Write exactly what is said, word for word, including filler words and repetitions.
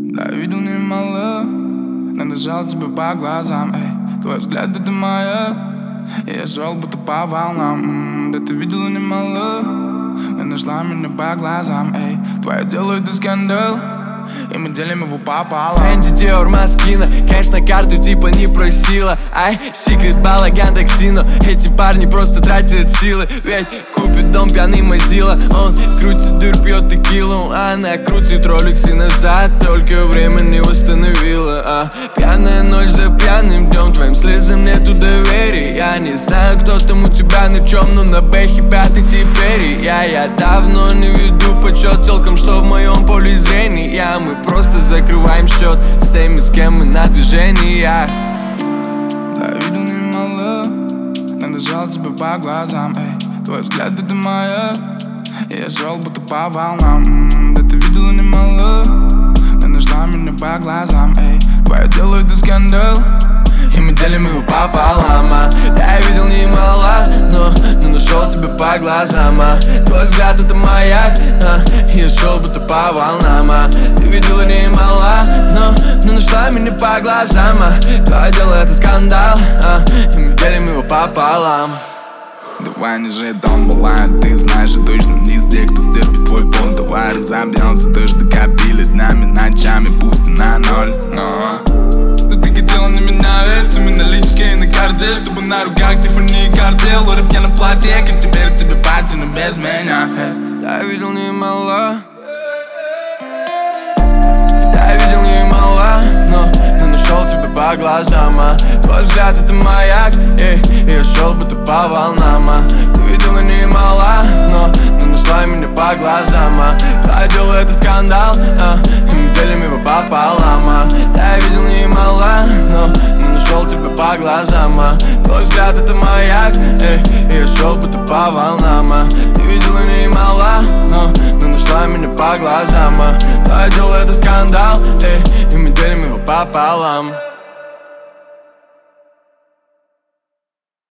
Да, видел немало, надышал тебе по глазам, эй. Твой взгляд — это маяк, и я шел будто по волнам. М-м, да ты видела немало, но нашла меня по глазам, эй. Твое дело — это скандал, и мы делим его пополам. Фэнди, Диор, Маскина, конечно, карту типа не просила. Ай, секрет, балаган, такси, но эти парни просто тратят силы. Ведь купит дом пьяный Мазила, он крутит дыр, пьет текилу. Она крутит роликсы назад, только время не восстановила. А пьяная ночь за пьяным днем, твоим слезам нету доверия. Я не знаю, кто там у тебя на чем, но на бэхе пятый теперь. Я, я давно не веду подсчет целком, что в моем поле зрения. Мы просто закрываем счет с теми, с кем мы на движении. Да, видел немало, надышал тебе по глазам, эй. Твой взгляд — это маяк, и я шел будто по волнам. М-м, да ты видела немало, но нашла меня по глазам, эй. Твое дело — это скандал, и мы делим его пополам. а. Да, я видел немало, но, но нашел тебя по глазам. а. Твой взгляд — это маяк, а. я шел будто по волнам. а. Ты видела немало, но, но нашла меня по глазам. а. Твое дело — это скандал, а. и мы делим его пополам. Давай не же дом бывает, ты знаешь, что точно не из тех, кто стерпит твой пол. Давай разобьемся, то, что копили днями, ночами, пустим на ноль. Но но ты хотела на меня рельсами, наличкой и на карте, чтобы на руках Тиффани и картел. Лоры в пьяном платье, как теперь тебе пати, но без меня. Я видел немало, я видел немало, но, но нашел тебя по глазам. а. Твой взгляд — это маяк, и, и я шел будто по волнам. а. Ты видела немало, но, но нашла меня по глазам. а. Твое дело — это скандал, а. и мы делим его пополам. а. Да, я видел немало, но, но нашел тебя по глазам. а. Твой взгляд — это маяк, и, и я шел будто по волнам. а. Ты видела немало, но, но нашла меня по глазам. а. Твое дело — это скандал, и, и мы делим его пополам.